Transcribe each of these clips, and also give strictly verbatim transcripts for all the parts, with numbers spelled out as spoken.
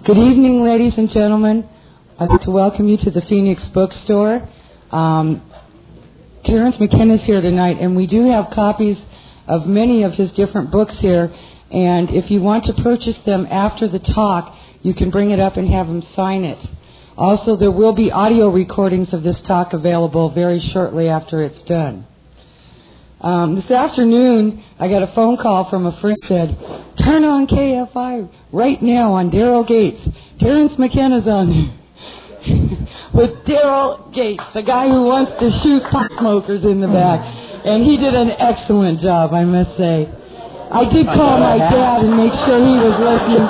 Good evening, ladies and gentlemen. I'd like to welcome you to the Phoenix Bookstore. Um, Terence McKenna is here tonight, and we do have copies of many of his different books here. And if you want to purchase them after the talk, you can bring it up and have him sign it. Also, there will be audio recordings of this talk available very shortly after it's done. Um, this afternoon, I got a phone call from a friend who said, turn on K F I right now on Daryl Gates. Terence McKenna's on with Daryl Gates, the guy who wants to shoot pot smokers in the back. And he did an excellent job, I must say. I did call my dad and make sure he was listening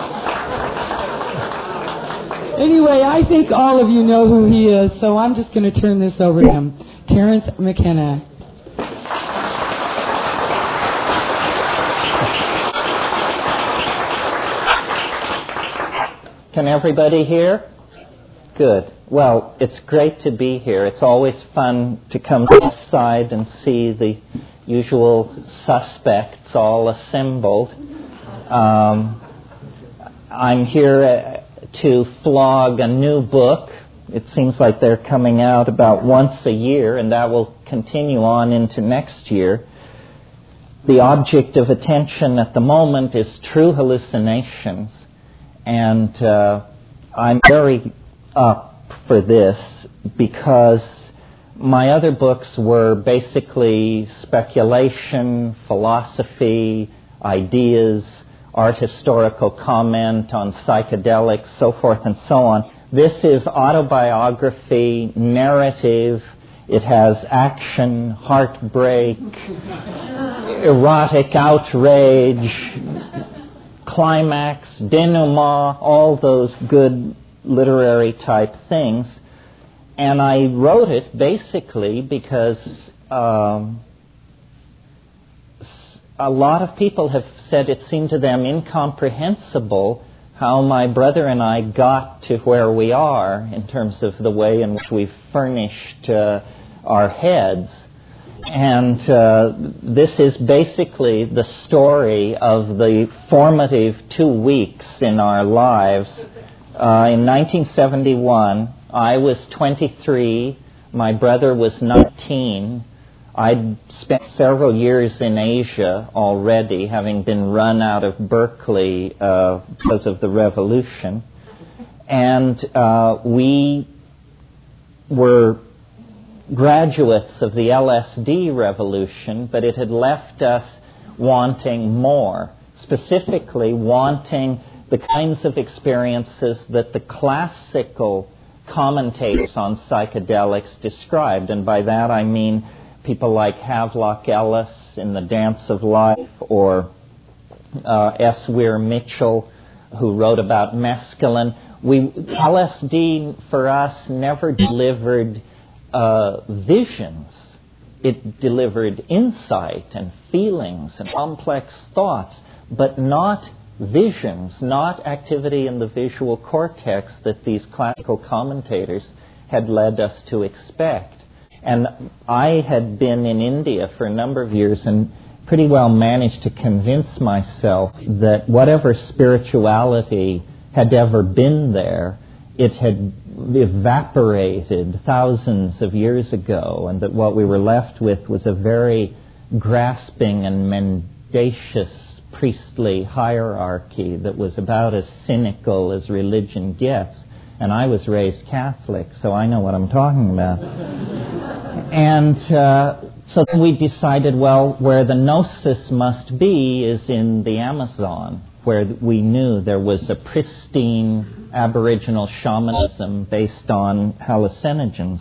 too. Anyway, I think all of you know who he is, so I'm just going to turn this over to him. Terence McKenna. Can everybody hear? Good. Well, it's great to be here. It's always fun to come to this side and see the usual suspects all assembled. Um, I'm here uh, to flog a new book. It seems like they're coming out about once a year, and that will continue on into next year. The object of attention at the moment is true hallucinations. And uh, I'm very up for this because my other books were basically speculation, philosophy, ideas, art historical comment on psychedelics, so forth and so on. This is autobiography, narrative. It has action, heartbreak, erotic outrage, climax, denouement, all those good literary type things. And I wrote it basically because um, a lot of people have said it seemed to them incomprehensible how my brother and I got to where we are in terms of the way in which we've furnished uh, our heads. And uh, this is basically the story of the formative two weeks in our lives. Uh, in nineteen seventy-one, I was twenty-three, my brother was nineteen. I'd spent several years in Asia already, having been run out of Berkeley uh, because of the revolution. And uh, we were graduates of the L S D revolution, but it had left us wanting more, specifically wanting the kinds of experiences that the classical commentators on psychedelics described. And by that I mean people like Havelock Ellis in The Dance of Life, or uh, S. Weir Mitchell, who wrote about mescaline. We, L S D for us never delivered Uh, visions. It delivered insight and feelings and complex thoughts, but not visions, not activity in the visual cortex that these classical commentators had led us to expect. And I had been in India for a number of years and pretty well managed to convince myself that whatever spirituality had ever been there, it had evaporated thousands of years ago, and that what we were left with was a very grasping and mendacious priestly hierarchy that was about as cynical as religion gets. And I was raised Catholic, so I know what I'm talking about. And uh, so then we decided, well, where the gnosis must be is in the Amazon, where we knew there was a pristine Aboriginal shamanism based on hallucinogens.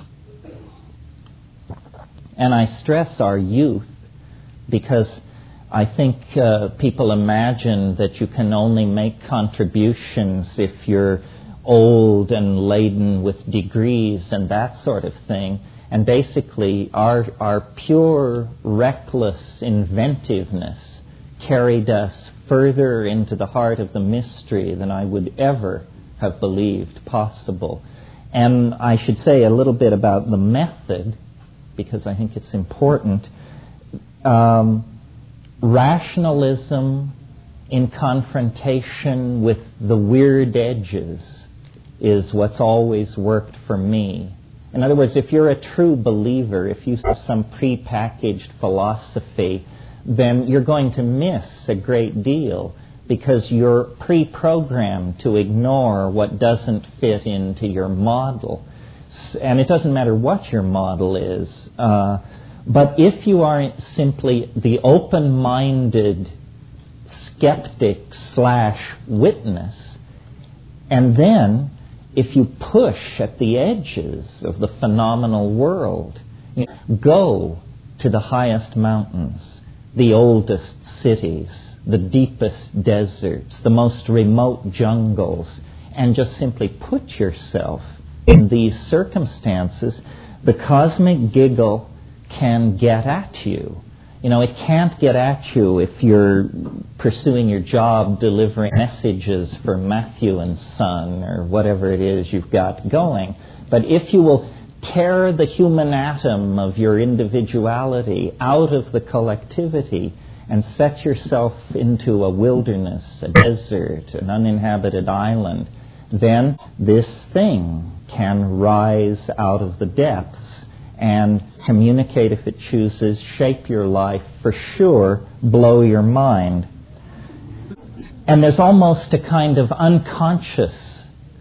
And I stress our youth because I think uh, people imagine that you can only make contributions if you're old and laden with degrees and that sort of thing. And basically our, our pure, reckless inventiveness carried us further into the heart of the mystery than I would ever have believed possible. And I should say a little bit about the method, because I think it's important. Um, rationalism in confrontation with the weird edges is what's always worked for me. In other words, if you're a true believer, if you have some prepackaged philosophy, then you're going to miss a great deal because you're pre-programmed to ignore what doesn't fit into your model. And it doesn't matter what your model is. Uh, but if you are simply the open-minded skeptic slash witness, and then if you push at the edges of the phenomenal world, you know, go to the highest mountains, the oldest cities, the deepest deserts, the most remote jungles, and just simply put yourself in these circumstances, the cosmic giggle can get at you. You know, it can't get at you if you're pursuing your job delivering messages for Matthew and Son or whatever it is you've got going. But if you will tear the human atom of your individuality out of the collectivity and set yourself into a wilderness, a desert, an uninhabited island, then this thing can rise out of the depths and communicate if it chooses, shape your life, for sure, blow your mind. And there's almost a kind of unconsciousness,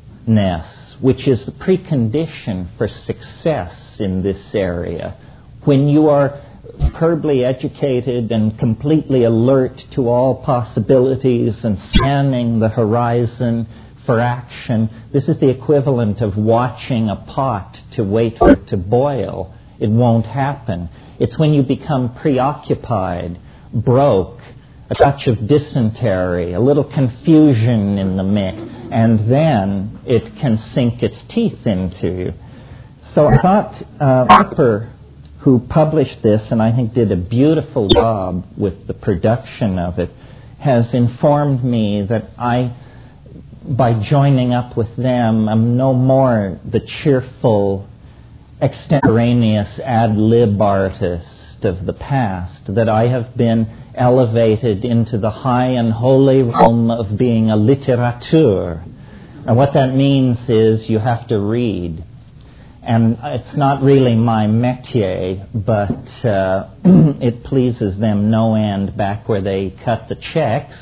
which is the precondition for success in this area. When you are superbly educated and completely alert to all possibilities and scanning the horizon for action, this is the equivalent of watching a pot to wait for it to boil. It won't happen. It's when you become preoccupied, broke, a touch of dysentery, a little confusion in the mix, and then it can sink its teeth into you. So I thought uh, Harper, who published this, and I think did a beautiful job with the production of it, has informed me that I, by joining up with them, I'm no more the cheerful, extemporaneous ad lib artist of the past, that I have been elevated into the high and holy realm of being a littérateur. And what that means is you have to read. And it's not really my métier, but uh, it pleases them no end back where they cut the checks.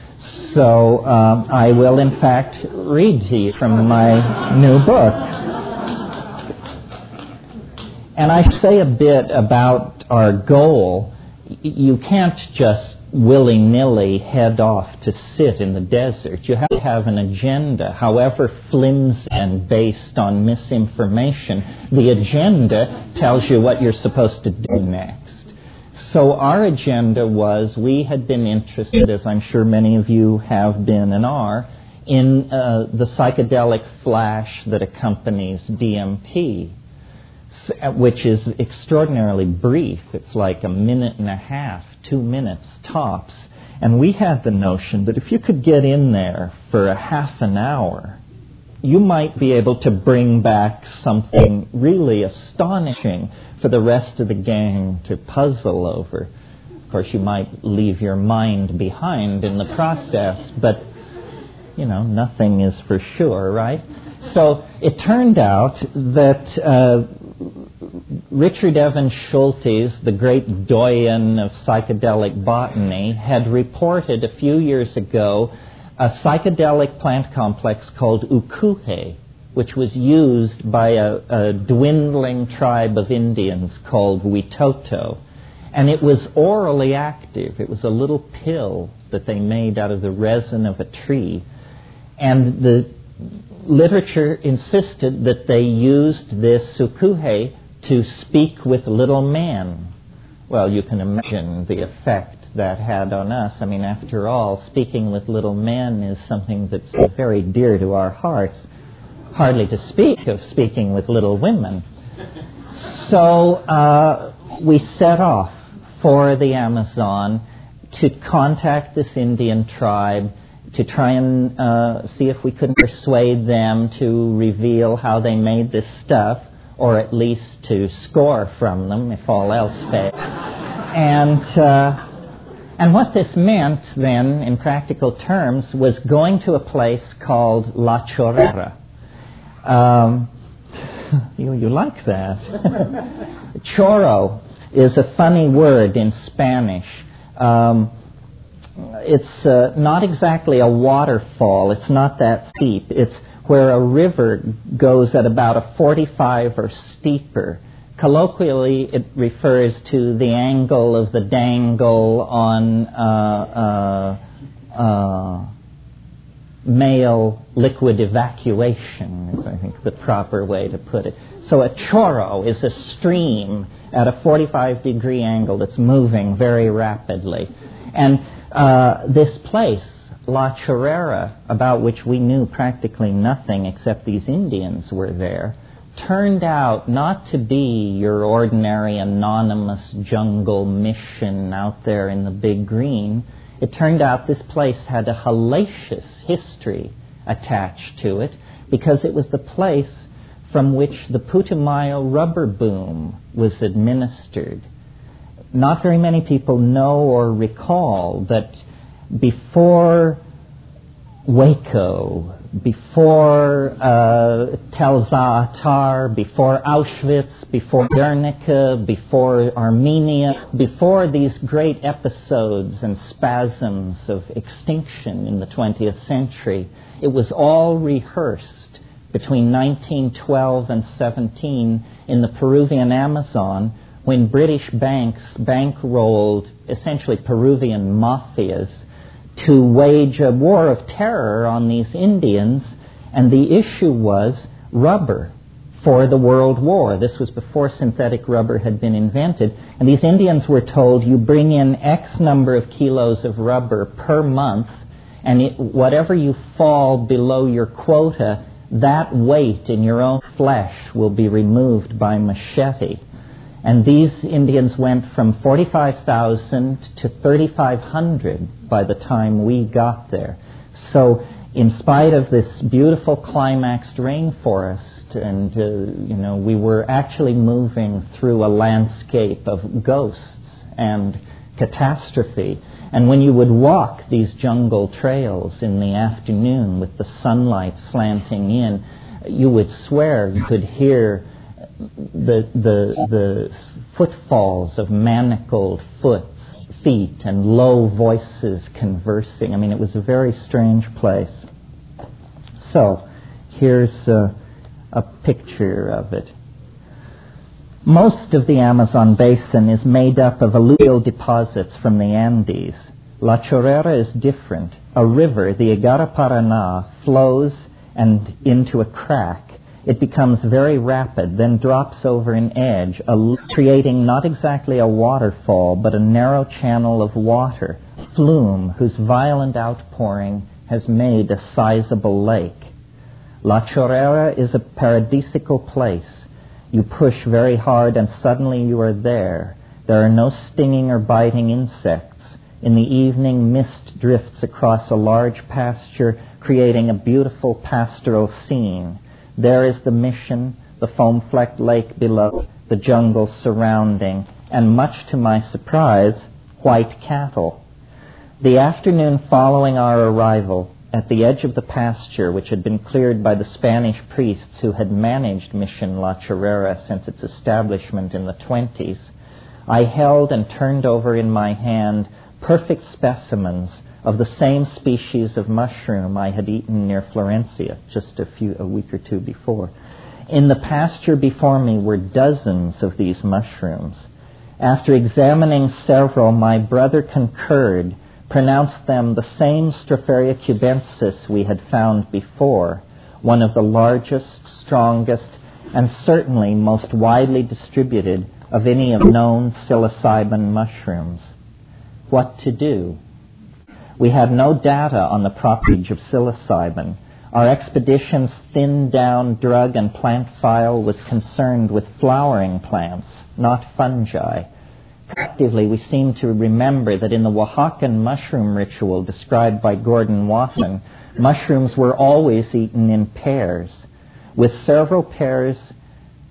So um, I will, in fact, read to you from my new book. And I say a bit about our goal. You can't just willy-nilly head off to sit in the desert. You have to have an agenda, however flimsy and based on misinformation. The agenda tells you what you're supposed to do next. So our agenda was, we had been interested, as I'm sure many of you have been and are, in uh, the psychedelic flash that accompanies D M T, which is extraordinarily brief. It's like a minute and a half, two minutes tops. And we had the notion that if you could get in there for a half an hour, you might be able to bring back something really astonishing for the rest of the gang to puzzle over. Of course, you might leave your mind behind in the process, but, you know, nothing is for sure, right? So it turned out that uh, Richard Evans Schultes, the great doyen of psychedelic botany, had reported a few years ago a psychedelic plant complex called ukuhe, which was used by a, a dwindling tribe of Indians called Witoto. And it was orally active. It was a little pill that they made out of the resin of a tree. And the literature insisted that they used this ukuhe to speak with little men. Well, you can imagine the effect that had on us. I mean, after all, speaking with little men is something that's very dear to our hearts, hardly to speak of speaking with little women. So uh, we set off for the Amazon to contact this Indian tribe, to try and uh, see if we could persuade them to reveal how they made this stuff, or at least to score from them if all else failed. And uh, And what this meant then, in practical terms, was going to a place called La Chorrera. Um, you, you like that. Chorro is a funny word in Spanish. Um, it's uh, not exactly a waterfall. It's not that steep. It's where a river goes at about a forty-five or steeper. Colloquially, it refers to the angle of the dangle on uh, uh, uh, male liquid evacuation, is I think the proper way to put it. So a chorro is a stream at a forty-five degree angle that's moving very rapidly. And uh, this place, La Chorrera, about which we knew practically nothing except these Indians were there, turned out not to be your ordinary anonymous jungle mission out there in the big green. It turned out this place had a hellacious history attached to it because it was the place from which the Putumayo rubber boom was administered. Not very many people know or recall that before Waco, before uh, Tel Zaatar, before Auschwitz, before Guernica, before Armenia, before these great episodes and spasms of extinction in the twentieth century, it was all rehearsed between nineteen twelve and seventeen in the Peruvian Amazon, when British banks bankrolled essentially Peruvian mafias to wage a war of terror on these Indians, and the issue was rubber for the World War. This was before synthetic rubber had been invented, and these Indians were told, you bring in X number of kilos of rubber per month, and it, whatever you fall below your quota, that weight in your own flesh will be removed by machete. And these Indians went from forty-five thousand to thirty-five hundred by the time we got there. So in spite of this beautiful climaxed rainforest, and uh, you know, we were actually moving through a landscape of ghosts and catastrophe. And when you would walk these jungle trails in the afternoon with the sunlight slanting in, you would swear you could hear the the the footfalls of manacled foots, feet, and low voices conversing. I mean, it was a very strange place. So, here's a, a picture of it. Most of the Amazon basin is made up of alluvial deposits from the Andes. La Chorrera is different. A river, the Igaraparaná, flows and into a crack. It becomes very rapid, then drops over an edge, a, creating not exactly a waterfall, but a narrow channel of water, flume, whose violent outpouring has made a sizable lake. La Chorrera is a paradisical place. You push very hard and suddenly you are there. There are no stinging or biting insects. In the evening, mist drifts across a large pasture, creating a beautiful pastoral scene. There is the mission, the foam-flecked lake below, the jungle surrounding, and much to my surprise, white cattle. The afternoon following our arrival, at the edge of the pasture, which had been cleared by the Spanish priests who had managed Mission La Chorrera since its establishment in the twenties, I held and turned over in my hand perfect specimens of the same species of mushroom I had eaten near Florencia just a few a week or two before. In the pasture before me were dozens of these mushrooms. After examining several, my brother concurred, pronounced them the same Stropharia cubensis we had found before, one of the largest, strongest, and certainly most widely distributed of any of known psilocybin mushrooms. What to do? We had no data on the properties of psilocybin. Our expedition's thinned-down drug and plant file was concerned with flowering plants, not fungi. Collectively, we seem to remember that in the Oaxacan mushroom ritual described by Gordon Wasson, mushrooms were always eaten in pairs, with several pairs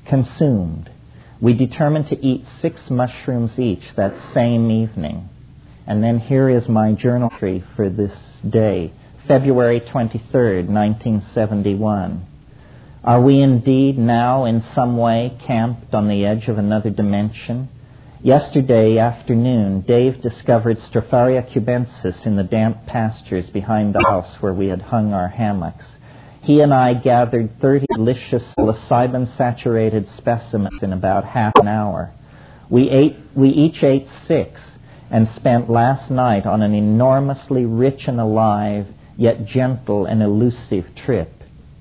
consumed. We determined to eat six mushrooms each that same evening. And then here is my journal entry for this day, February twenty-third, nineteen seventy-one. Are we indeed now in some way camped on the edge of another dimension? Yesterday afternoon, Dave discovered Stropharia cubensis in the damp pastures behind the house where we had hung our hammocks. He and I gathered thirty delicious psilocybin-saturated specimens in about half an hour. We ate, we each ate six and spent last night on an enormously rich and alive, yet gentle and elusive trip.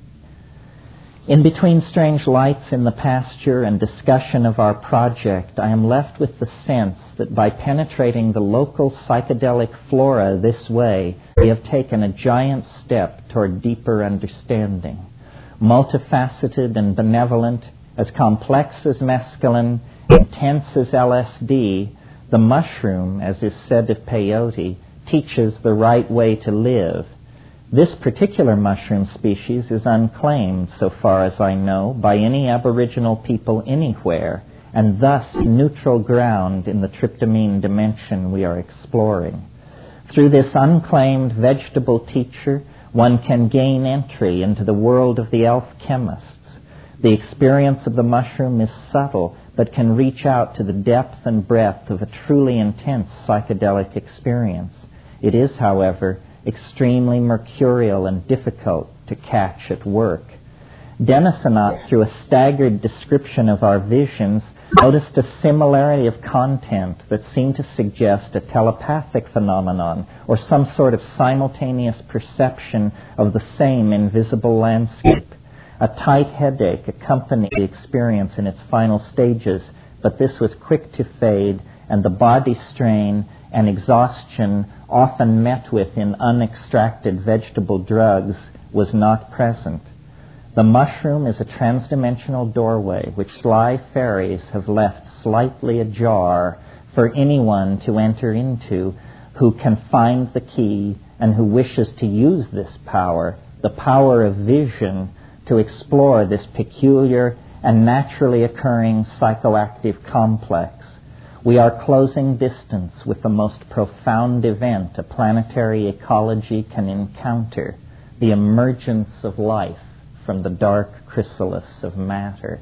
In between strange lights in the pasture and discussion of our project, I am left with the sense that by penetrating the local psychedelic flora this way, we have taken a giant step toward deeper understanding. Multifaceted and benevolent, as complex as mescaline, intense as L S D, the mushroom, as is said of peyote, teaches the right way to live. This particular mushroom species is unclaimed, so far as I know, by any Aboriginal people anywhere, and thus neutral ground in the tryptamine dimension we are exploring. Through this unclaimed vegetable teacher, one can gain entry into the world of the elf chemists. The experience of the mushroom is subtle, but can reach out to the depth and breadth of a truly intense psychedelic experience. It is, however, extremely mercurial and difficult to catch at work. Dennis and I, through a staggered description of our visions, noticed a similarity of content that seemed to suggest a telepathic phenomenon or some sort of simultaneous perception of the same invisible landscape. A tight headache accompanied the experience in its final stages, but this was quick to fade, and the body strain and exhaustion often met with in unextracted vegetable drugs was not present. The mushroom is a transdimensional doorway which sly fairies have left slightly ajar for anyone to enter into who can find the key and who wishes to use this power, the power of vision, to explore this peculiar and naturally occurring psychoactive complex. We are closing distance with the most profound event a planetary ecology can encounter, the emergence of life from the dark chrysalis of matter.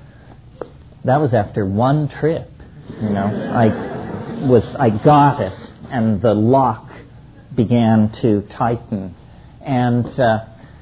That was after one trip. You know, I was, I got it, and the lock began to tighten. And uh,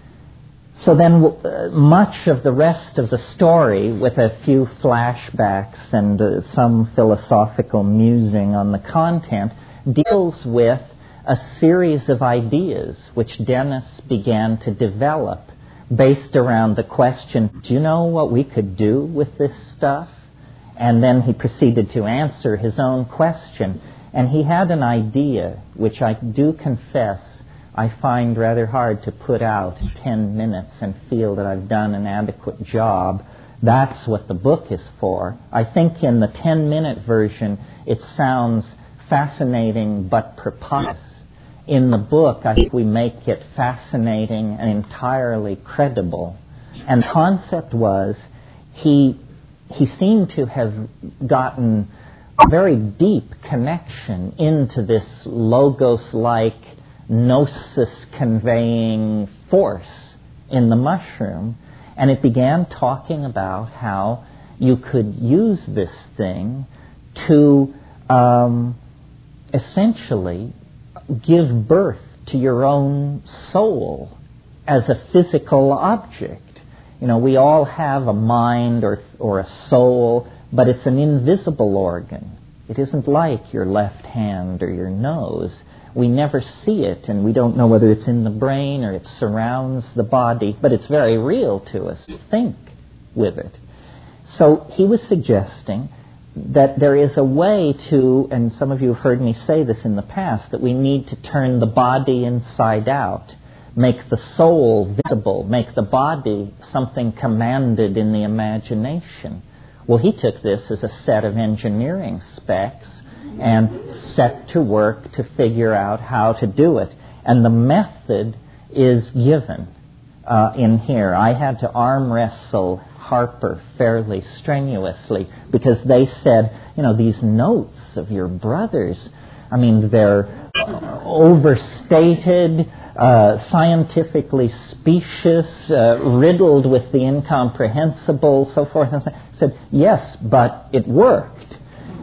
So then uh, much of the rest of the story, with a few flashbacks and uh, some philosophical musing on the content, deals with a series of ideas which Dennis began to develop based around the question, do you know what we could do with this stuff? And then he proceeded to answer his own question. And he had an idea, which I do confess I find rather hard to put out in ten minutes and feel that I've done an adequate job. That's what the book is for. I think in the ten-minute version it sounds fascinating but preposterous. In the book, I think we make it fascinating and entirely credible. And the concept was he, he seemed to have gotten a very deep connection into this logos-like gnosis-conveying force in the mushroom, and it began talking about how you could use this thing to um, essentially give birth to your own soul as a physical object. You know, we all have a mind or or a soul, but it's an invisible organ. It isn't like your left hand or your nose. We never see it, and we don't know whether it's in the brain or it surrounds the body, but it's very real to us to think with it. So he was suggesting that there is a way to, and some of you have heard me say this in the past, that we need to turn the body inside out, make the soul visible, make the body something commanded in the imagination. Well, he took this as a set of engineering specs and set to work to figure out how to do it. And the method is given uh, in here. I had to arm wrestle Harper fairly strenuously because they said, you know, these notes of your brothers, I mean, they're overstated, uh, scientifically specious, uh, riddled with the incomprehensible, so forth and so on. I said, yes, but it worked.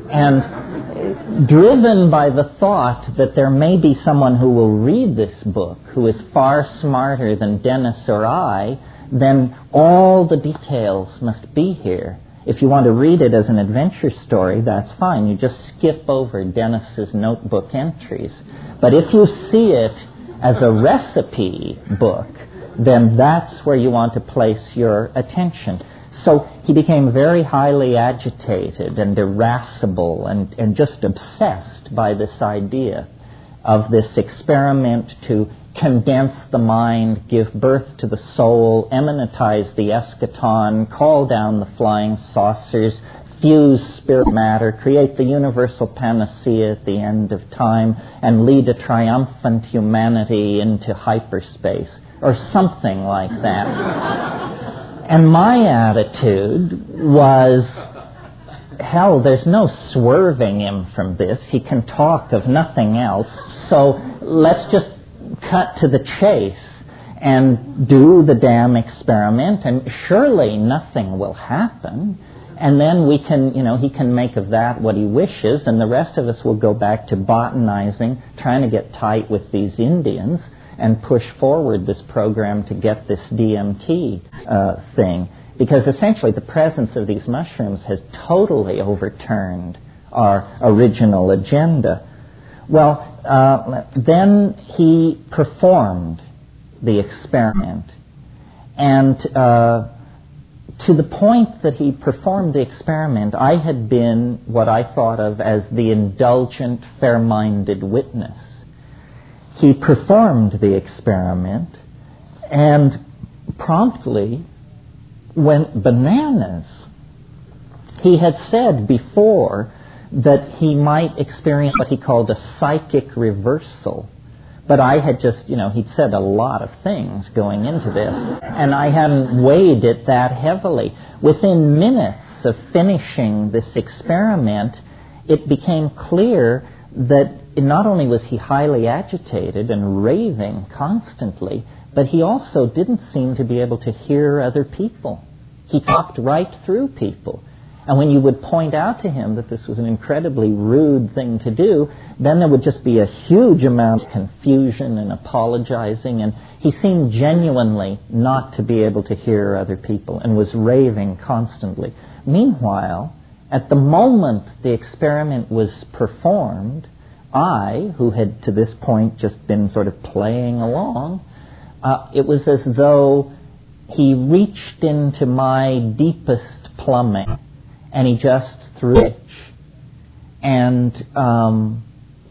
And driven by the thought that there may be someone who will read this book who is far smarter than Dennis or I, then all the details must be here. If you want to read it as an adventure story, that's fine. You just skip over Dennis's notebook entries. But if you see it as a recipe book, then that's where you want to place your attention. So he became very highly agitated and irascible and, and just obsessed by this idea of this experiment to condense the mind, give birth to the soul, eminentize the eschaton, call down the flying saucers, fuse spirit matter, create the universal panacea at the end of time, and lead a triumphant humanity into hyperspace, or something like that. And my attitude was, hell, there's no swerving him from this. He can talk of nothing else. So let's just cut to the chase and do the damn experiment, and surely nothing will happen. And then we can, you know, he can make of that what he wishes, and the rest of us will go back to botanizing, trying to get tight with these Indians, and push forward this program to get this D M T uh, thing. Because essentially the presence of these mushrooms has totally overturned our original agenda. Well, uh, then he performed the experiment. And uh, to the point that he performed the experiment, I had been what I thought of as the indulgent, fair-minded witness. He performed the experiment and promptly went bananas. He had said before that he might experience what he called a psychic reversal. But I had just, you know, he'd said a lot of things going into this, and I hadn't weighed it that heavily. Within minutes of finishing this experiment, it became clear that not only was he highly agitated and raving constantly, but he also didn't seem to be able to hear other people. He talked right through people. And when you would point out to him that this was an incredibly rude thing to do, then there would just be a huge amount of confusion and apologizing, and he seemed genuinely not to be able to hear other people and was raving constantly. Meanwhile, at the moment the experiment was performed, I, who had to this point just been sort of playing along, uh, it was as though he reached into my deepest plumbing and he just threw it. And um,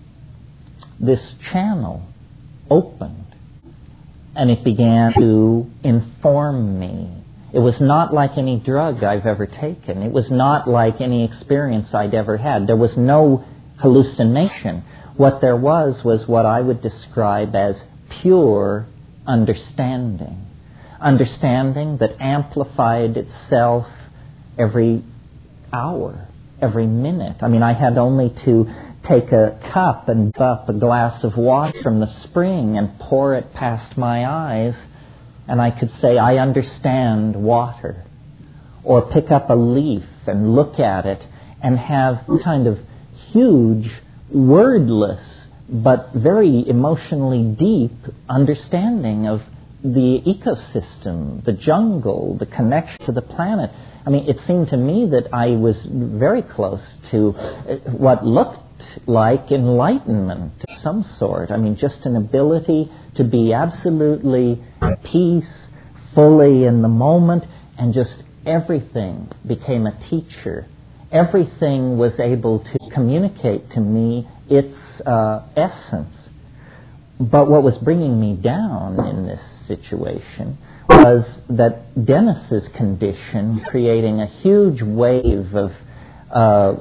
this channel opened and it began to inform me. It was not like any drug I've ever taken. It was not like any experience I'd ever had. There was no hallucination. What there was was what I would describe as pure understanding. Understanding that amplified itself every hour, every minute. I mean, I had only to take a cup and up a glass of water from the spring and pour it past my eyes, and I could say, I understand water. Or pick up a leaf and look at it and have kind of huge, wordless, but very emotionally deep understanding of the ecosystem, the jungle, the connection to the planet. I mean, it seemed to me that I was very close to what looked like enlightenment of some sort. I mean, just an ability to be absolutely at peace, fully in the moment, and just everything became a teacher. Everything was able to communicate to me its uh, essence. But what was bringing me down in this situation was that Dennis's condition, creating a huge wave of uh,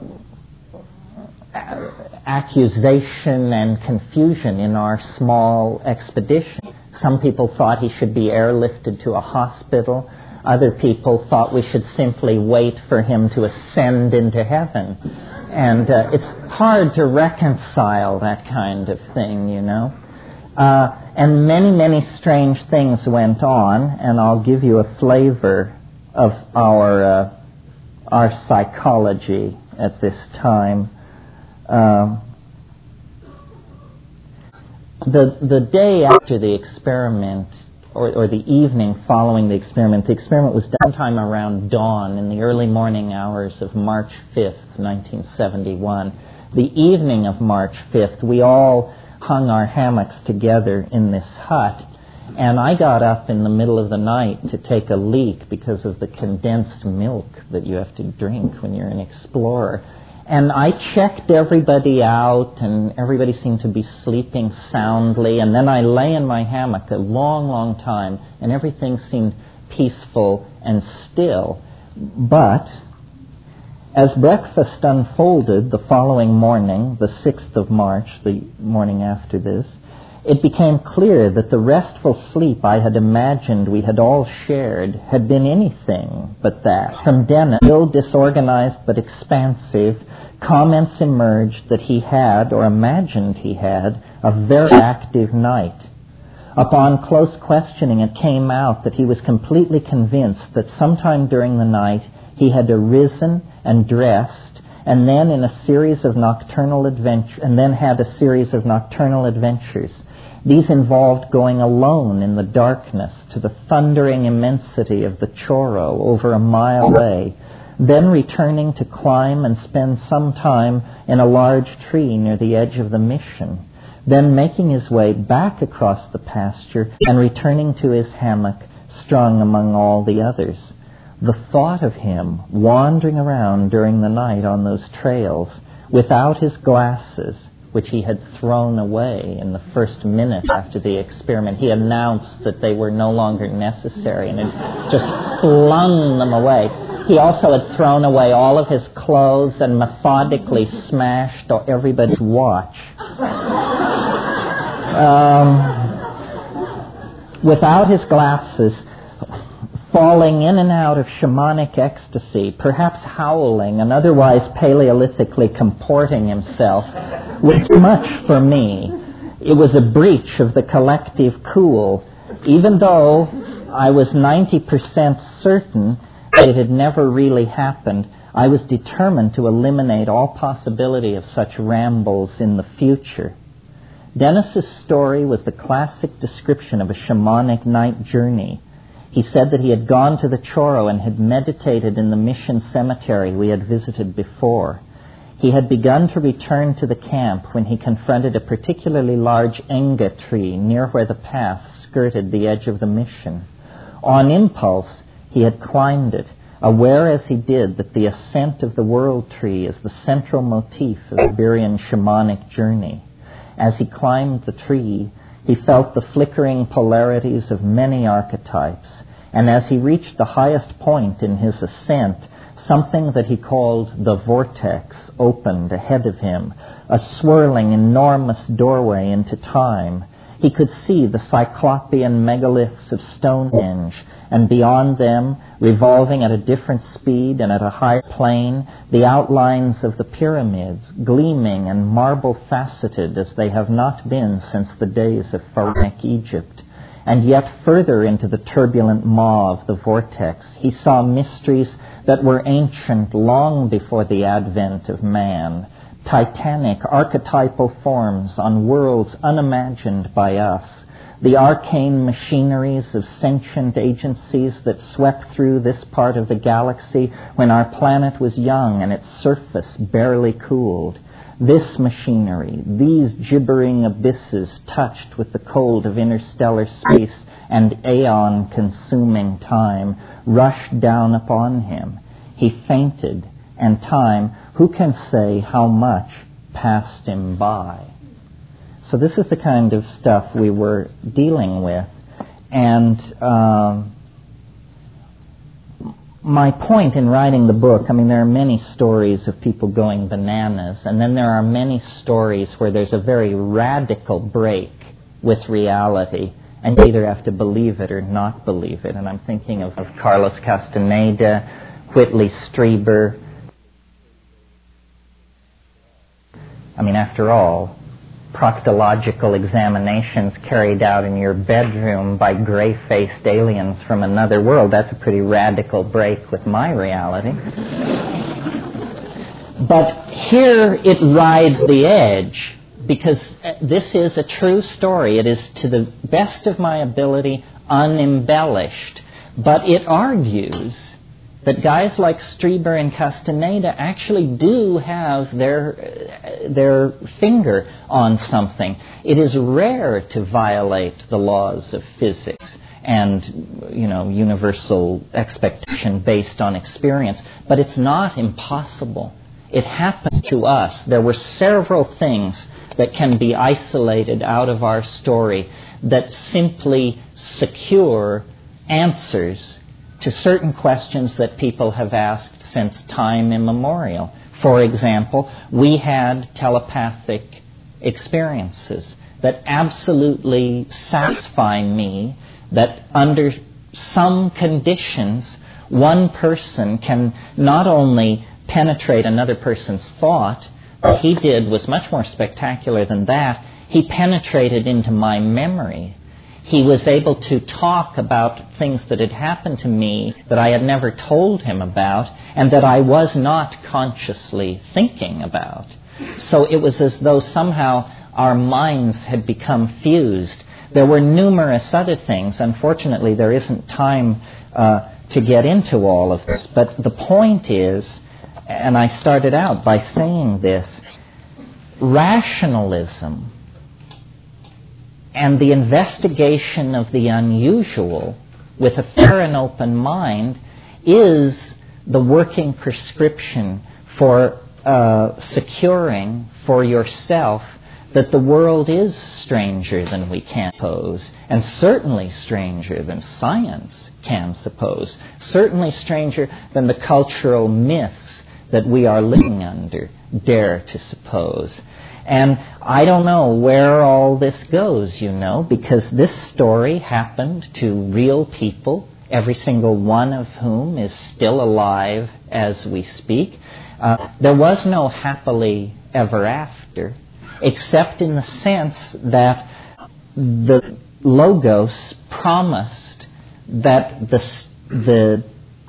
accusation and confusion in our small expedition. Some people thought he should be airlifted to a hospital. Other people thought we should simply wait for him to ascend into heaven. And uh, it's hard to reconcile that kind of thing, you know. Uh, and many, many strange things went on, and I'll give you a flavor of our uh, our psychology at this time. Um, the the day after the experiment, or, or the evening following the experiment, the experiment was done sometime around dawn in the early morning hours of March fifth, nineteen seventy-one. The evening of March fifth, we all hung our hammocks together in this hut, and I got up in the middle of the night to take a leak because of the condensed milk that you have to drink when you're an explorer. And I checked everybody out, and everybody seemed to be sleeping soundly, and then I lay in my hammock a long, long time, and everything seemed peaceful and still. But as breakfast unfolded the following morning, the sixth of March, the morning after this, it became clear that the restful sleep I had imagined we had all shared had been anything but that. From Dennis, still disorganized but expansive, comments emerged that he had, or imagined he had, a very active night. Upon close questioning, it came out that he was completely convinced that sometime during the night he had arisen and dressed, and then in a series of nocturnal adventures, and then had a series of nocturnal adventures. These involved going alone in the darkness to the thundering immensity of the Chorro over a mile away, then returning to climb and spend some time in a large tree near the edge of the mission, then making his way back across the pasture and returning to his hammock strung among all the others. The thought of him wandering around during the night on those trails without his glasses, which he had thrown away in the first minute after the experiment. He announced that they were no longer necessary and had just flung them away. He also had thrown away all of his clothes and methodically smashed everybody's watch. Um, without his glasses, falling in and out of shamanic ecstasy, perhaps howling and otherwise paleolithically comporting himself, was much for me. It was a breach of the collective cool, even though I was ninety percent certain that it had never really happened. I was determined to eliminate all possibility of such rambles in the future. Dennis's story was the classic description of a shamanic night journey. He said that he had gone to the Chorro and had meditated in the mission cemetery we had visited before. He had begun to return to the camp when he confronted a particularly large enga tree near where the path skirted the edge of the mission. On impulse, he had climbed it, aware as he did that the ascent of the world tree is the central motif of the Siberian shamanic journey. As he climbed the tree, he felt the flickering polarities of many archetypes, and as he reached the highest point in his ascent, something that he called the vortex opened ahead of him, a swirling, enormous doorway into time. He could see the cyclopean megaliths of Stonehenge, and beyond them, revolving at a different speed and at a higher plane, the outlines of the pyramids, gleaming and marble-faceted as they have not been since the days of pharaonic Egypt. And yet further into the turbulent maw of the vortex, he saw mysteries that were ancient long before the advent of man, titanic archetypal forms on worlds unimagined by us, the arcane machineries of sentient agencies that swept through this part of the galaxy when our planet was young and its surface barely cooled. This machinery, these gibbering abysses touched with the cold of interstellar space and aeon-consuming time, rushed down upon him. He fainted, and time, who can say how much, passed him by. So this is the kind of stuff we were dealing with. And um, my point in writing the book, I mean, there are many stories of people going bananas, and then there are many stories where there's a very radical break with reality, and you either have to believe it or not believe it. And I'm thinking of, of Carlos Castaneda, Whitley Strieber. I mean, after all, proctological examinations carried out in your bedroom by gray-faced aliens from another world, that's a pretty radical break with my reality. But here it rides the edge, because this is a true story. It is, to the best of my ability, unembellished. But it argues that guys like Strieber and Castaneda actually do have their their finger on something. It is rare to violate the laws of physics and, you know, universal expectation based on experience, but it's not impossible. It happened to us. There were several things that can be isolated out of our story that simply secure answers to certain questions that people have asked since time immemorial. For example, we had telepathic experiences that absolutely satisfy me that under some conditions, one person can not only penetrate another person's thought. What he did was much more spectacular than that. He penetrated into my memory. He was able to talk about things that had happened to me that I had never told him about and that I was not consciously thinking about. So it was as though somehow our minds had become fused. There were numerous other things. Unfortunately, there isn't time uh, to get into all of this. But the point is, and I started out by saying this, rationalism and the investigation of the unusual with a fair and open mind is the working prescription for uh, securing for yourself that the world is stranger than we can suppose, and certainly stranger than science can suppose, certainly stranger than the cultural myths that we are living under dare to suppose. And I don't know where all this goes, you know, because this story happened to real people, every single one of whom is still alive as we speak. Uh, there was no happily ever after, except in the sense that the Logos promised that the the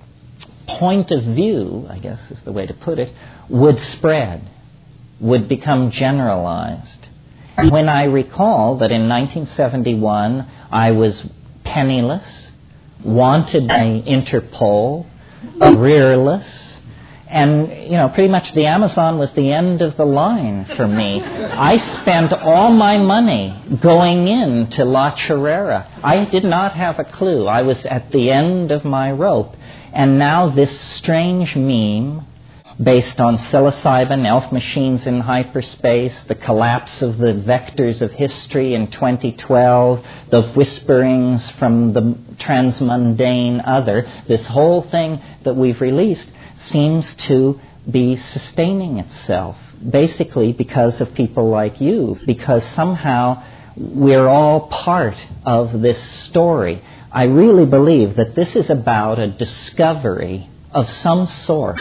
point of view, I guess is the way to put it, would spread, would become generalized. When I recall that in nineteen seventy-one I was penniless, wanted by Interpol, careerless, and, you know, pretty much the Amazon was the end of the line for me. I spent all my money going into La Chorrera. I did not have a clue. I was at the end of my rope. And now this strange meme, based on psilocybin, elf machines in hyperspace, the collapse of the vectors of history in twenty twelve, the whisperings from the transmundane other, this whole thing that we've released seems to be sustaining itself, basically because of people like you, because somehow we're all part of this story. I really believe that this is about a discovery of some sort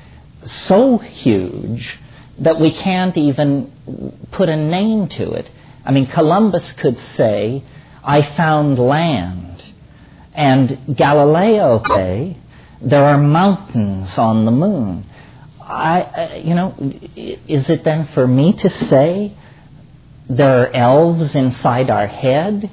so huge that we can't even put a name to it. I mean, Columbus could say, I found land, and Galileo say, there are mountains on the moon. I, uh, you know, is it then for me to say there are elves inside our head,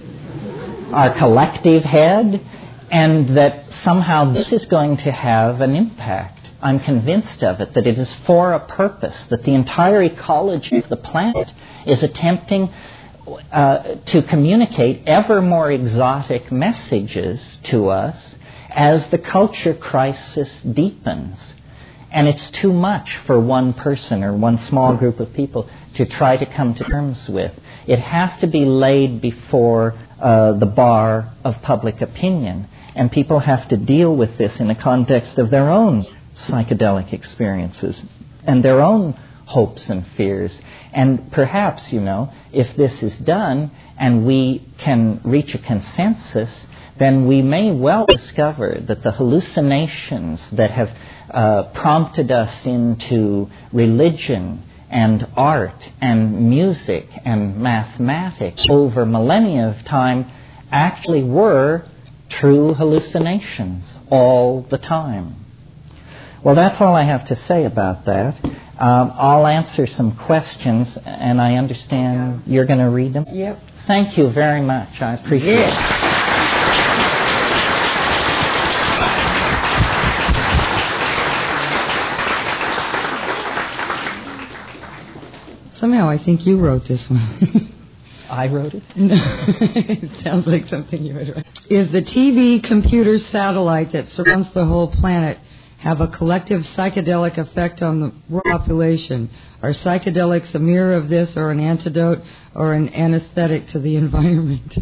our collective head, and that somehow this is going to have an impact? I'm convinced of it, that it is for a purpose, that the entire ecology of the planet is attempting uh, to communicate ever more exotic messages to us as the culture crisis deepens. And it's too much for one person or one small group of people to try to come to terms with. It has to be laid before uh, the bar of public opinion, and people have to deal with this in the context of their own psychedelic experiences and their own hopes and fears. And perhaps, you know, if this is done and we can reach a consensus, then we may well discover that the hallucinations that have uh, prompted us into religion and art and music and mathematics over millennia of time actually were true hallucinations all the time. Well, that's all I have to say about that. Um, I'll answer some questions, and I understand you're going to read them? Yep. Thank you very much. I appreciate yeah. it. Somehow I think you wrote this one. I wrote it? No, it sounds like something you would write. Is the T V computer satellite that surrounds the whole planet have a collective psychedelic effect on the world population? Are psychedelics a mirror of this, or an antidote, or an anesthetic to the environment?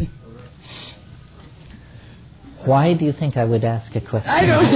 Why do you think I would ask a question? I don't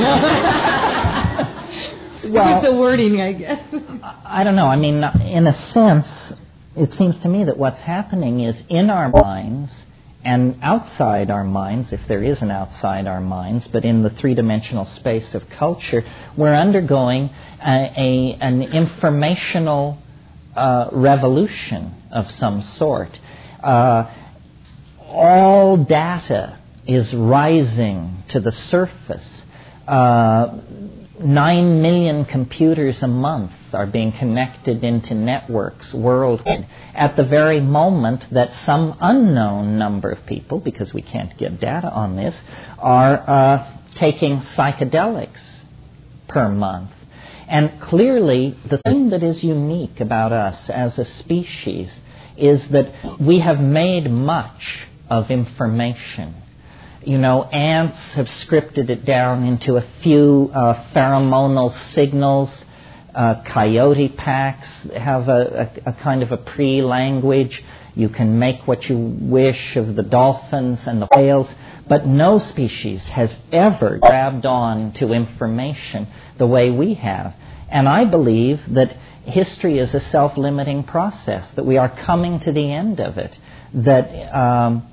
know. Well, with the wording, I guess. I don't know. I mean, in a sense, it seems to me that what's happening is in our minds and outside our minds, if there is an outside our minds, but in the three-dimensional space of culture, we're undergoing a, a, an informational uh, revolution of some sort. Uh, all data is rising to the surface. Uh, Nine million computers a month are being connected into networks worldwide at the very moment that some unknown number of people, because we can't get data on this, are uh, taking psychedelics per month. And clearly, the thing that is unique about us as a species is that we have made much of information. You know, ants have scripted it down into a few uh, pheromonal signals. Uh, coyote packs have a, a, a kind of a pre-language. You can make what you wish of the dolphins and the whales, but no species has ever grabbed on to information the way we have. And I believe that history is a self-limiting process, that we are coming to the end of it, that Um,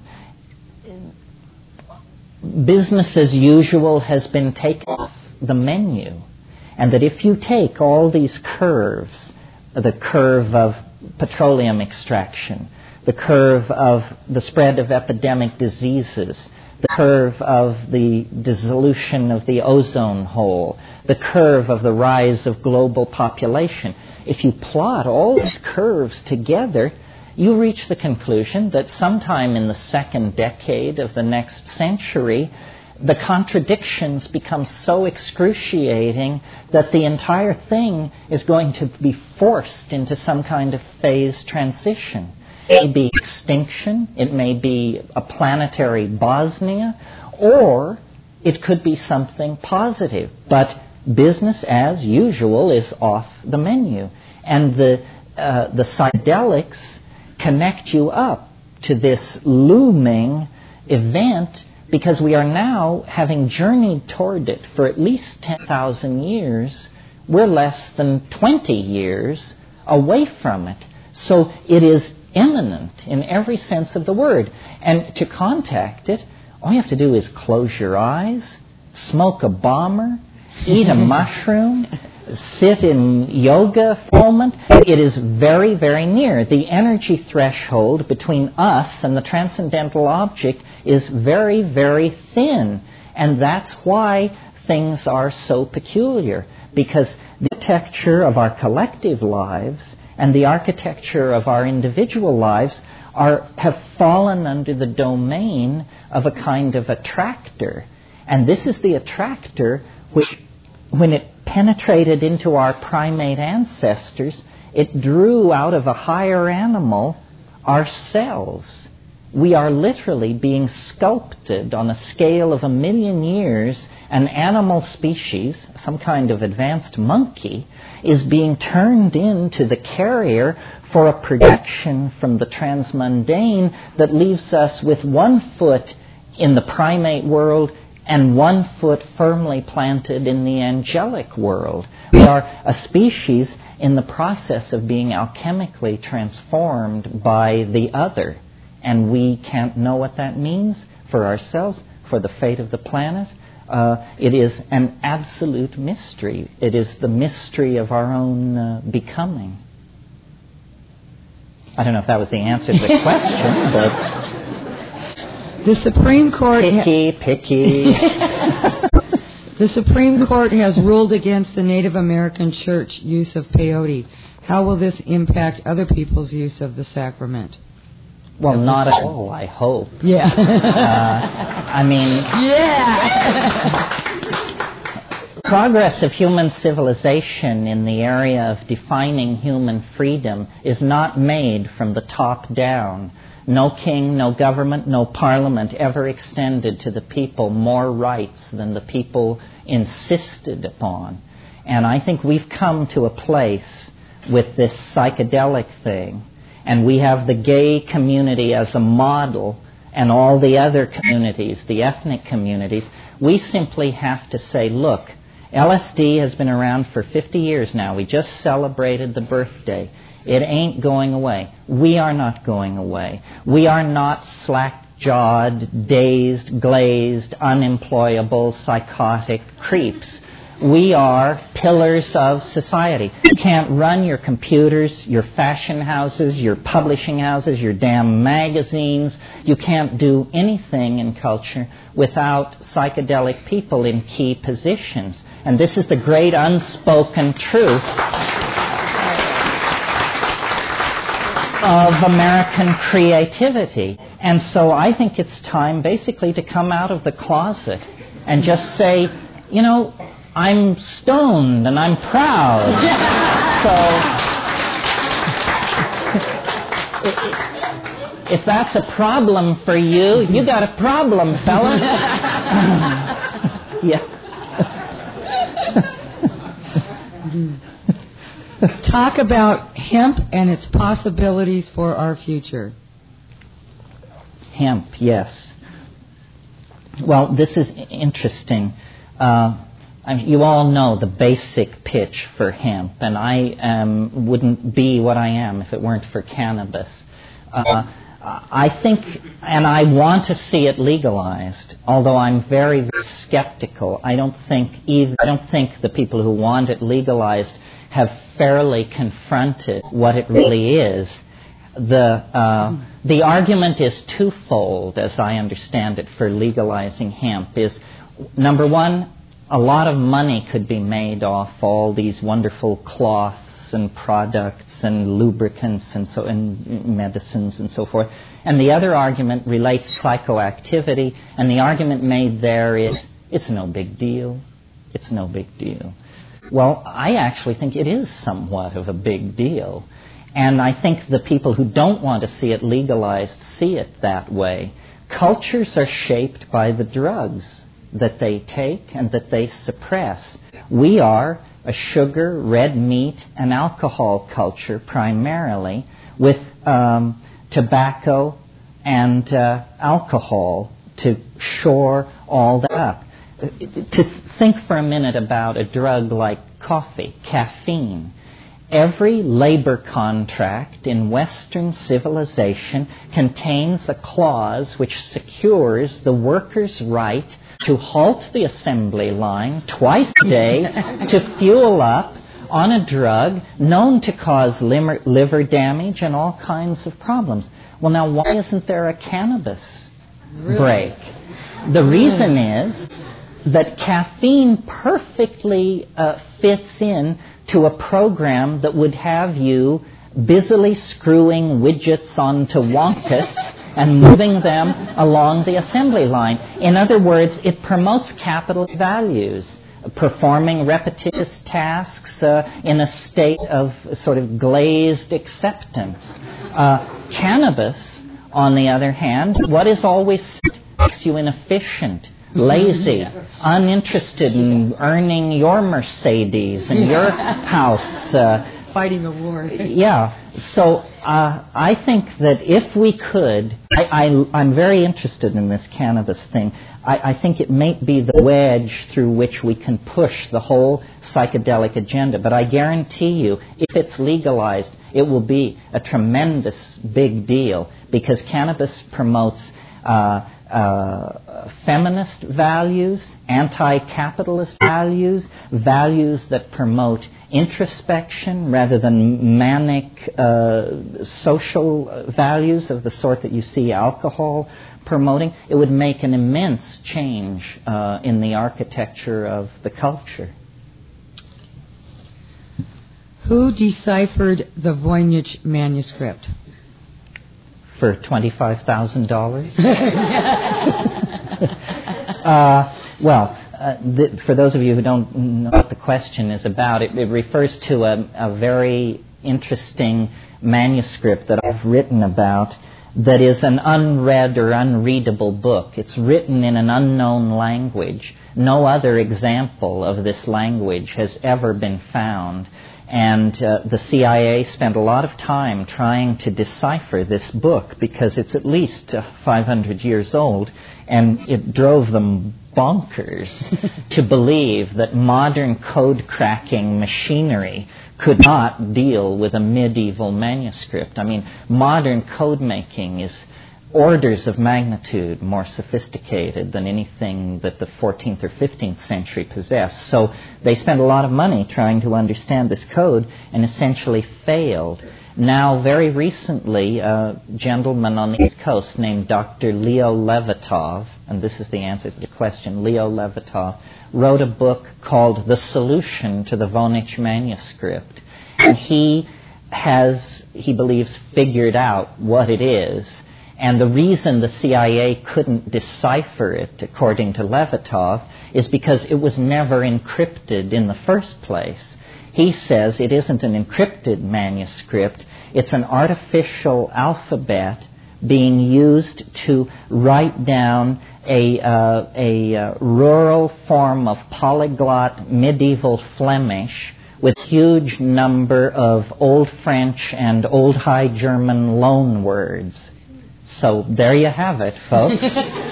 business as usual has been taken off the menu, and that if you take all these curves, the curve of petroleum extraction, the curve of the spread of epidemic diseases, the curve of the dissolution of the ozone hole, the curve of the rise of global population, if you plot all these curves together, you reach the conclusion that sometime in the second decade of the next century, the contradictions become so excruciating that the entire thing is going to be forced into some kind of phase transition. It may be extinction, it may be a planetary Bosnia, or it could be something positive. But business as usual is off the menu. And the, uh, the psychedelics connect you up to this looming event, because we are now, having journeyed toward it for at least ten thousand years, we're less than twenty years away from it. So it is imminent in every sense of the word. And to contact it, all you have to do is close your eyes, smoke a bomber, eat a mushroom, sit in yoga for a moment. It is very, very near. The energy threshold between us and the transcendental object is very, very thin. And that's why things are so peculiar, because the architecture of our collective lives and the architecture of our individual lives are have fallen under the domain of a kind of attractor. And this is the attractor which, when it penetrated into our primate ancestors, it drew out of a higher animal ourselves. We are literally being sculpted on a scale of a million years. An animal species, some kind of advanced monkey, is being turned into the carrier for a projection from the transmundane that leaves us with one foot in the primate world and one foot firmly planted in the angelic world. We are a species in the process of being alchemically transformed by the other, and we can't know what that means for ourselves, for the fate of the planet. Uh, it is an absolute mystery. It is the mystery of our own uh, becoming. I don't know if that was the answer to the question, but... The Supreme Court... Picky, picky. The Supreme Court has ruled against the Native American Church use of peyote. How will this impact other people's use of the sacrament? Well, not at all, I hope. Yeah. uh, I mean... Yeah! Progress of human civilization in the area of defining human freedom is not made from the top down. No king, no government, no parliament ever extended to the people more rights than the people insisted upon. And I think we've come to a place with this psychedelic thing, and we have the gay community as a model and all the other communities, the ethnic communities. We simply have to say, look, L S D has been around for fifty years now. We just celebrated the birthday. It ain't going away. We are not going away. We are not slack-jawed, dazed, glazed, unemployable, psychotic creeps. We are pillars of society. You can't run your computers, your fashion houses, your publishing houses, your damn magazines. You can't do anything in culture without psychedelic people in key positions. And this is the great unspoken truth of American creativity. And so I think it's time basically to come out of the closet and just say, you know, I'm stoned and I'm proud. So if that's a problem for you, you got a problem, fella. Yeah. Talk about hemp and its possibilities for our future. Hemp, yes. Well, this is interesting. Uh, I mean, you all know the basic pitch for hemp, and I um, wouldn't be what I am if it weren't for cannabis. Uh, I think, and I want to see it legalized, although I'm very, very skeptical. I don't think either. I don't think the people who want it legalized have fairly confronted what it really is. The uh, the argument is twofold, as I understand it, for legalizing hemp. Is number one, a lot of money could be made off all these wonderful cloths and products and lubricants and so and medicines and so forth. And the other argument relates to psychoactivity, and the argument made there is it's no big deal. It's no big deal. Well, I actually think it is somewhat of a big deal. And I think the people who don't want to see it legalized see it that way. Cultures are shaped by the drugs that they take and that they suppress. We are a sugar, red meat, and alcohol culture primarily, with um, tobacco and uh, alcohol to shore all that up. To think for a minute about a drug like coffee, caffeine. Every labor contract in Western civilization contains a clause which secures the worker's right to halt the assembly line twice a day to fuel up on a drug known to cause liver, liver damage and all kinds of problems. Well, now, why isn't there a cannabis really? break? The reason is that caffeine perfectly uh, fits in to a program that would have you busily screwing widgets onto wonkets and moving them along the assembly line. In other words, it promotes capital values, performing repetitious tasks uh, in a state of sort of glazed acceptance. Uh, cannabis, on the other hand, what is always makes you inefficient, lazy, uninterested in earning your Mercedes and your house. Uh, Fighting the war. yeah. So Uh, I think that if we could, I, I, I'm very interested in this cannabis thing. I, I think it may be the wedge through which we can push the whole psychedelic agenda. But I guarantee you, if it's legalized, it will be a tremendous big deal because cannabis promotes uh, uh, feminist values, anti-capitalist values, values that promote introspection rather than manic uh, social values of the sort that you see alcohol promoting. It would make an immense change uh, in the architecture of the culture. Who deciphered the Voynich manuscript? For twenty-five thousand dollars? uh, well, Uh, th- for those of you who don't know what the question is about, it, it refers to a, a very interesting manuscript that I've written about that is an unread or unreadable book. It's written in an unknown language. No other example of this language has ever been found. And uh, the C I A spent a lot of time trying to decipher this book because it's at least uh, five hundred years old, and it drove them bonkers to believe that modern code-cracking machinery could not deal with a medieval manuscript. I mean, modern code-making is orders of magnitude more sophisticated than anything that the fourteenth or fifteenth century possessed. So they spent a lot of money trying to understand this code and essentially failed. Now, very recently, a gentleman on the East Coast named Doctor Leo Levatov, and this is the answer to the question, Leo Levatov, wrote a book called The Solution to the Voynich Manuscript. And he has, he believes, figured out what it is. And the reason the C I A couldn't decipher it, according to Levatov, is because it was never encrypted in the first place. He says it isn't an encrypted manuscript, it's an artificial alphabet being used to write down a, uh, a uh, rural form of polyglot medieval Flemish with a huge number of Old French and Old High German loan words. So there you have it, folks.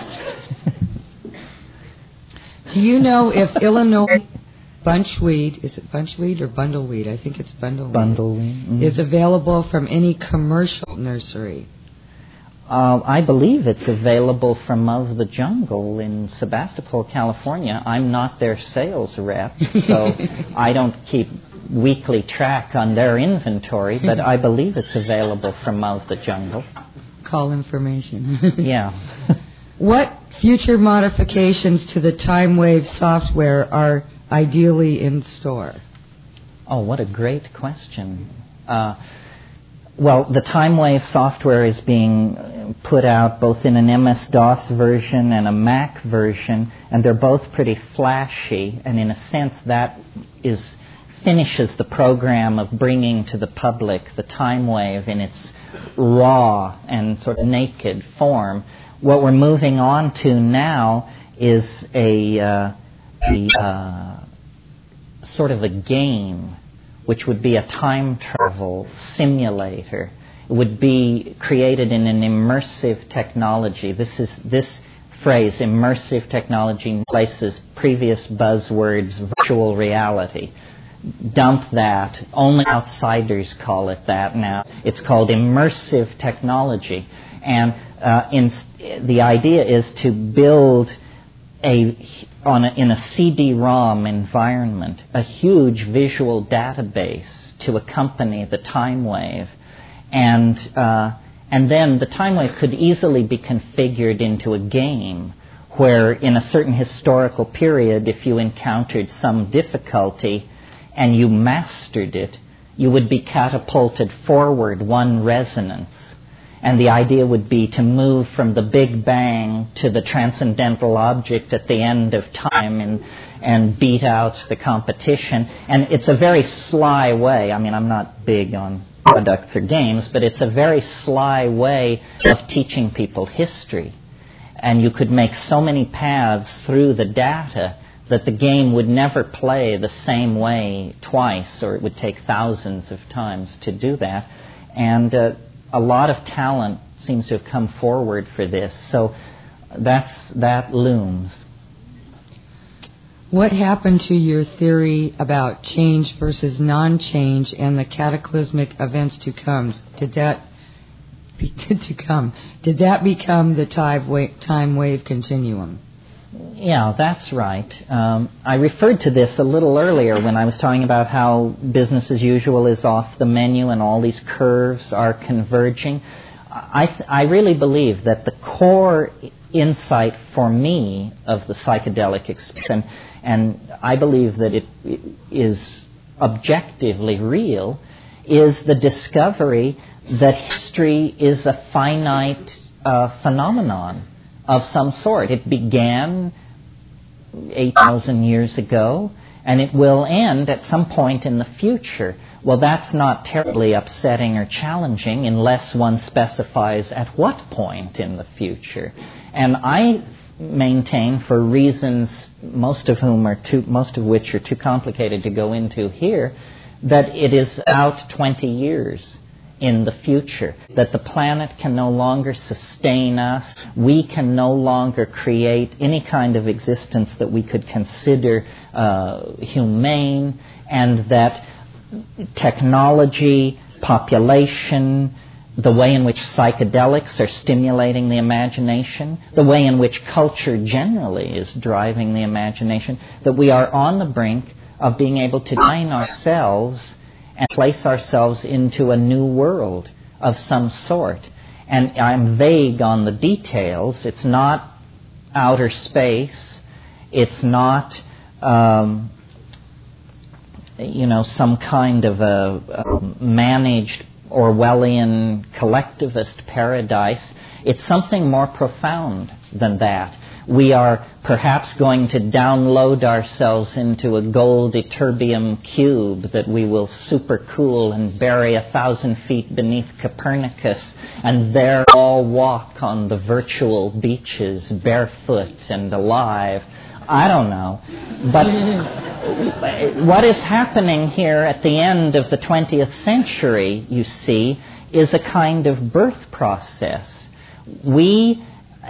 Do you know if Illinois bunchweed, is it bunchweed or bundleweed? I think it's bundleweed. Bundleweed. Mm. Is available from any commercial nursery? Uh, I believe it's available from Of the Jungle in Sebastopol, California. I'm not their sales rep, so I don't keep weekly track on their inventory, but I believe it's available from Of the Jungle. Call information. Yeah. What future modifications to the TimeWave software are ideally in store? Oh, what a great question. Uh, well, the TimeWave software is being put out both in an M S DOS version and a Mac version, and they're both pretty flashy, and in a sense that is finishes the program of bringing to the public the TimeWave in its raw and sort of naked form. What we're moving on to now is a, uh, a uh, sort of a game, which would be a time travel simulator. It would be created in an immersive technology. This is this phrase, immersive technology, replaces previous buzzwords, virtual reality. Dump that. Only outsiders call it that now. It's called immersive technology. And uh, in, the idea is to build a, on a, in a C D ROM environment, a huge visual database to accompany the TimeWave. And, uh, and then the TimeWave could easily be configured into a game where in a certain historical period, if you encountered some difficulty and you mastered it, you would be catapulted forward one resonance. And the idea would be to move from the Big Bang to the transcendental object at the end of time and, and beat out the competition. And it's a very sly way. I mean, I'm not big on products or games, but it's a very sly way of teaching people history. And you could make so many paths through the data that the game would never play the same way twice, or it would take thousands of times to do that. And uh, a lot of talent seems to have come forward for this. So that's that looms. What happened to your theory about change versus non-change and the cataclysmic events to come? Did that be, to come? Did that become the time wave, time wave continuum? Yeah, that's right. Um, I referred to this a little earlier when I was talking about how business as usual is off the menu and all these curves are converging. I, th- I really believe that the core insight for me of the psychedelic experience, and, and I believe that it is objectively real, is the discovery that history is a finite uh, phenomenon of some sort. It began eight thousand years ago, and it will end at some point in the future. Well, that's not terribly upsetting or challenging unless one specifies at what point in the future. And I maintain, for reasons most of whom are too, most of which are too complicated to go into here, that it is out twenty years in the future, that the planet can no longer sustain us, we can no longer create any kind of existence that we could consider uh, humane, and that technology, population, the way in which psychedelics are stimulating the imagination, the way in which culture generally is driving the imagination, that we are on the brink of being able to design ourselves and place ourselves into a new world of some sort. And I'm vague on the details. It's not outer space. It's not, um, you know, some kind of a, a managed Orwellian collectivist paradise. It's something more profound than that. We are perhaps going to download ourselves into a gold ytterbium cube that we will supercool and bury a thousand feet beneath Copernicus, and there all walk on the virtual beaches barefoot and alive. I don't know. But what is happening here at the end of the twentieth century, you see, is a kind of birth process. We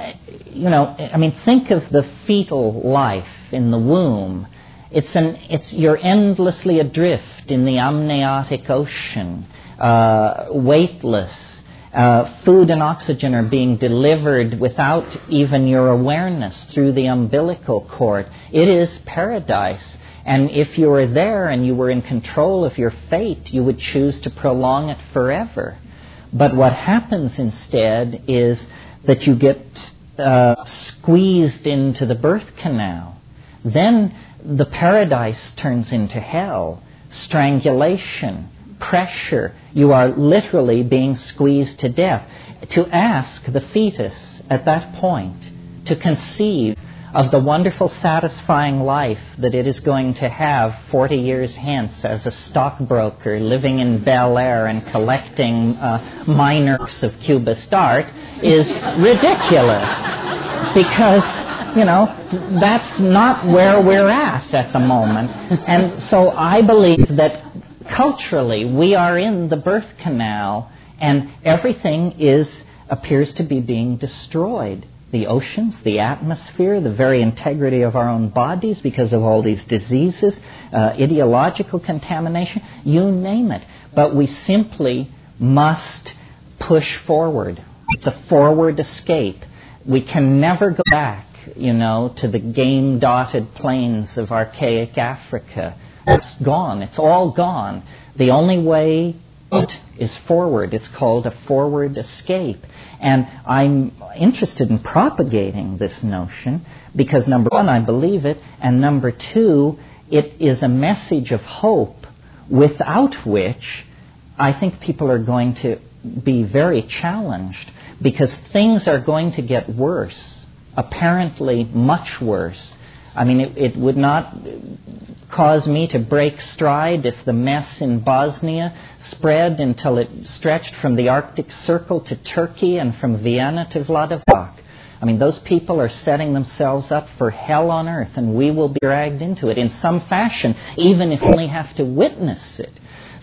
You know, I mean, think of the fetal life in the womb. It's an, it's you're endlessly adrift in the amniotic ocean, uh, weightless. Uh, food and oxygen are being delivered without even your awareness through the umbilical cord. It is paradise. And if you were there and you were in control of your fate, you would choose to prolong it forever. But what happens instead is that you get uh, squeezed into the birth canal. Then the paradise turns into hell, strangulation, pressure. You are literally being squeezed to death. To ask the fetus at that point to conceive of the wonderful, satisfying life that it is going to have forty years hence as a stockbroker living in Bel Air and collecting uh, minors of Cubist art is ridiculous, because, you know, that's not where we're at at the moment. And so I believe that culturally we are in the birth canal, and everything is appears to be being destroyed. The oceans, the atmosphere, the very integrity of our own bodies because of all these diseases, uh, ideological contamination, you name it. But we simply must push forward. It's a forward escape. We can never go back, you know, to the game-dotted plains of archaic Africa. It's gone. It's all gone. The only way out is forward. It's called a forward escape. And I'm interested in propagating this notion because, number one, I believe it, and number two, it is a message of hope without which I think people are going to be very challenged, because things are going to get worse, apparently much worse. I mean, it, it would not cause me to break stride if the mess in Bosnia spread until it stretched from the Arctic Circle to Turkey and from Vienna to Vladivostok. I mean, those people are setting themselves up for hell on earth, and we will be dragged into it in some fashion, even if we only have to witness it.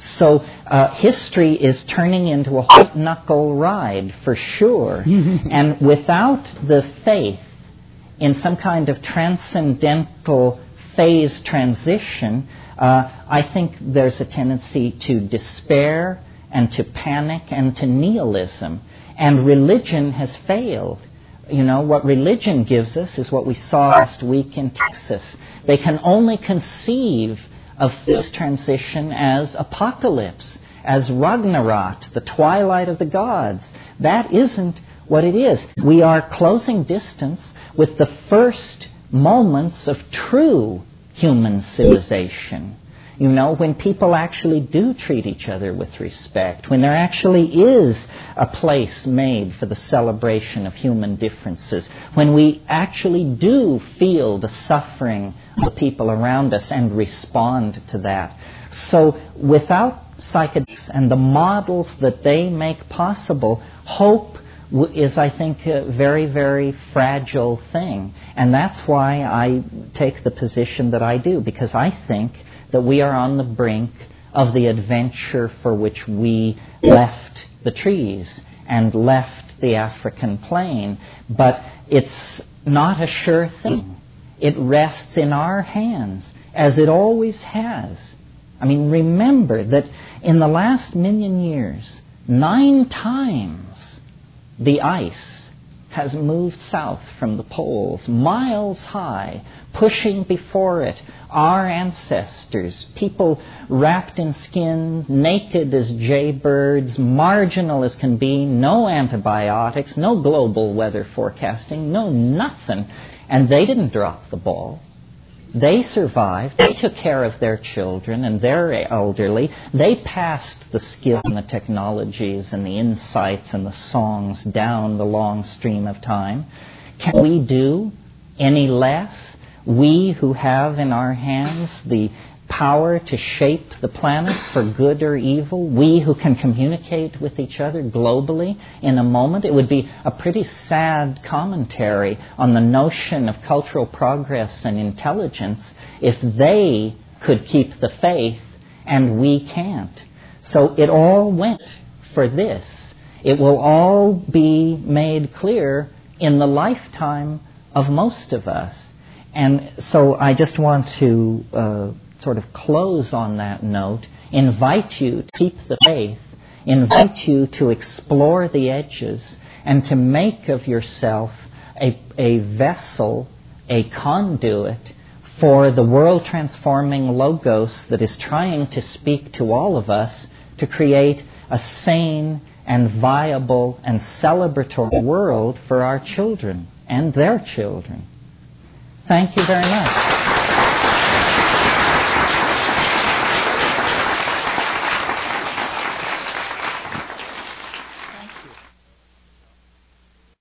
So uh, history is turning into a white-knuckle ride, for sure. And without the faith in some kind of transcendental phase transition, uh, I think there's a tendency to despair and to panic and to nihilism. And religion has failed. You know, what religion gives us is what we saw last week in Texas. They can only conceive of this transition as apocalypse, as Ragnarok, the twilight of the gods. That isn't what it is. We are closing distance with the first moments of true human civilization. You know, when people actually do treat each other with respect, when there actually is a place made for the celebration of human differences, when we actually do feel the suffering of the people around us and respond to that. So without psychedelics and the models that they make possible, hope is, I think, a very, very fragile thing. And that's why I take the position that I do, because I think that we are on the brink of the adventure for which we left the trees and left the African plain. But it's not a sure thing. It rests in our hands, as it always has. I mean, remember that in the last million years, nine times the ice has moved south from the poles, miles high, pushing before it our ancestors, people wrapped in skin, naked as jaybirds, marginal as can be, no antibiotics, no global weather forecasting, no nothing. And they didn't drop the ball. They survived. They took care of their children and their elderly. They passed the skill and the technologies and the insights and the songs down the long stream of time. Can we do any less? We who have in our hands the power to shape the planet for good or evil, we who can communicate with each other globally in a moment. It would be a pretty sad commentary on the notion of cultural progress and intelligence if they could keep the faith and we can't. So it all went for this. It will all be made clear in the lifetime of most of us. And so I just want to uh, sort of close on that note, invite you to keep the faith, invite you to explore the edges, and to make of yourself a, a vessel, a conduit for the world-transforming logos that is trying to speak to all of us to create a sane and viable and celebratory world for our children and their children. Thank you very much.